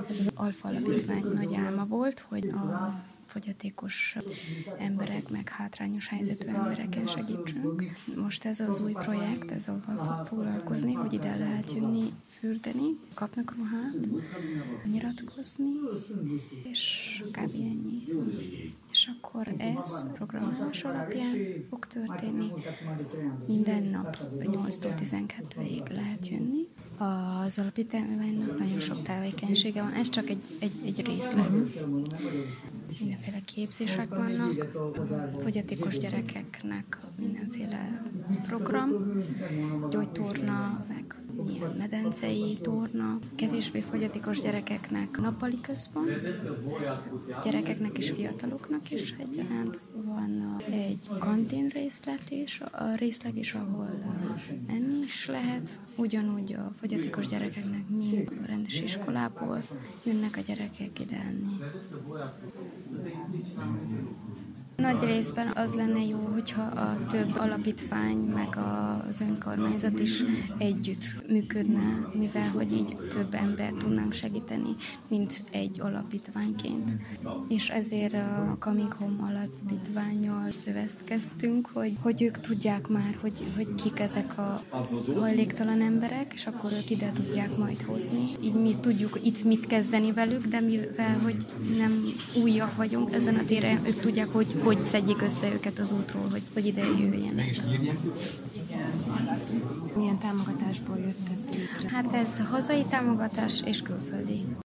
Ez az Alfa Alapítvány nagy álma volt, hogy a fogyatékos emberek, meg hátrányos helyzetű embereken segítsünk. Most ez az új projekt, ez avval fog foglalkozni, hogy ide lehet jönni, fürdeni, kapnak ruhát, nyilatkozni, és kb. Ennyi. És akkor ez programozás alapján fog történni. Minden nap 8-tól 12-ig lehet jönni. Az alapítványnak nagyon sok tevékenysége van, ez csak egy részlet. Mindenféle képzések vannak, fogyatékos gyerekeknek mindenféle program, gyógytorna, meg ilyen medencei torna, kevésbé fogyatékos gyerekeknek nappali központ, gyerekeknek és fiataloknak is egyaránt. Van egy kantin részleg is, ahol enni is lehet. Ugyanúgy a fogyatékos gyerekeknek mind a rendes iskolából jönnek a gyerekek ide enni. Nagy részben az lenne jó, hogyha a több alapítvány meg az önkormányzat is együtt működne, mivel hogy így több ember tudnánk segíteni, mint egy alapítványként. És ezért a Coming Home alapítvánnyal szövetkeztünk, hogy ők tudják már, hogy kik ezek a hajléktalan emberek, és akkor ők ide tudják majd hozni. Így mi tudjuk itt mit kezdeni velük, de mivel hogy nem újak vagyunk ezen a téren, ők tudják, hogy szedjék össze őket az útról, hogy ide jöjjenek. Milyen támogatásból jött ez létre? Hát ez hazai támogatás és külföldi.